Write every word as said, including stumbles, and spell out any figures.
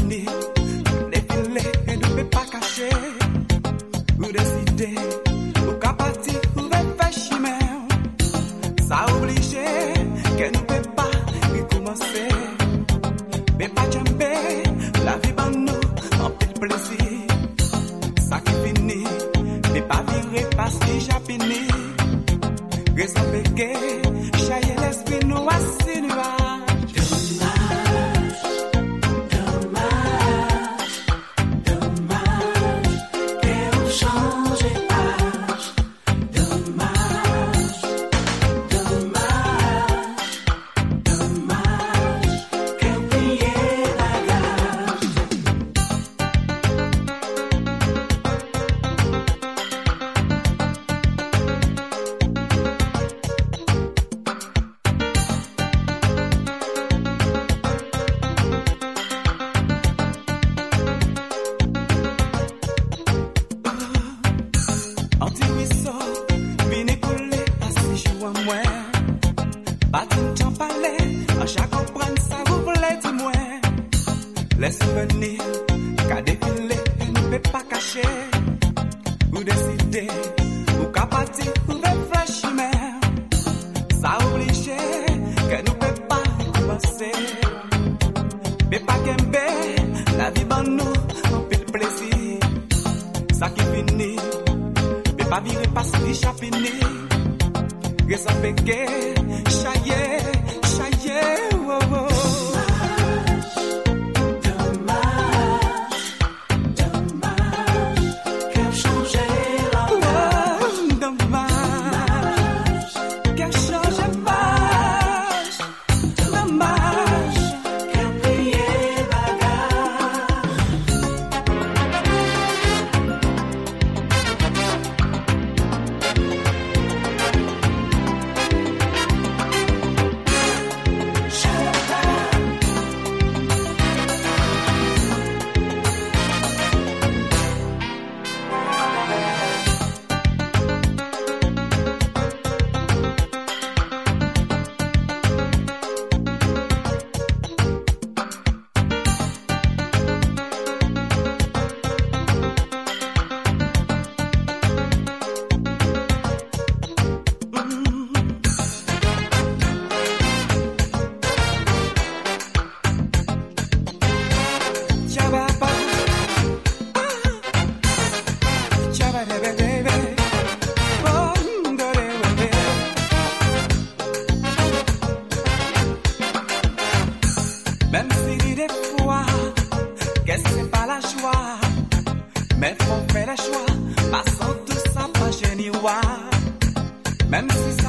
fini, défilé et ne peut pas cacher. Ou décider, ou qu'à partir, ou réfléchir même. Ça obligé, que ne peut pas recommencer. Mais pas jamber, la vie en nous, en pile plaisir. Ça qui finit, mais pas virer parce que j'ai fini. Raison péquée, chailler l'esprit nous à ces nuages. Laisse venir, qu'à défiler, ne peut pas cacher. Ou décider, ou qu'à partir, ou réfléchir même. Ça obligé, que ne peut pas recommencer. Mais pas qu'aimer, la vie en nous, en pile plaisir. Ça qui finit, mais pas virer parce que j'ai fini. Raison péquée, chailler, chailler, wow, wow. Même si des fois, qu'est-ce que c'est pas la joie, mais faut faire le choix, passant tout ça pas génial. Même si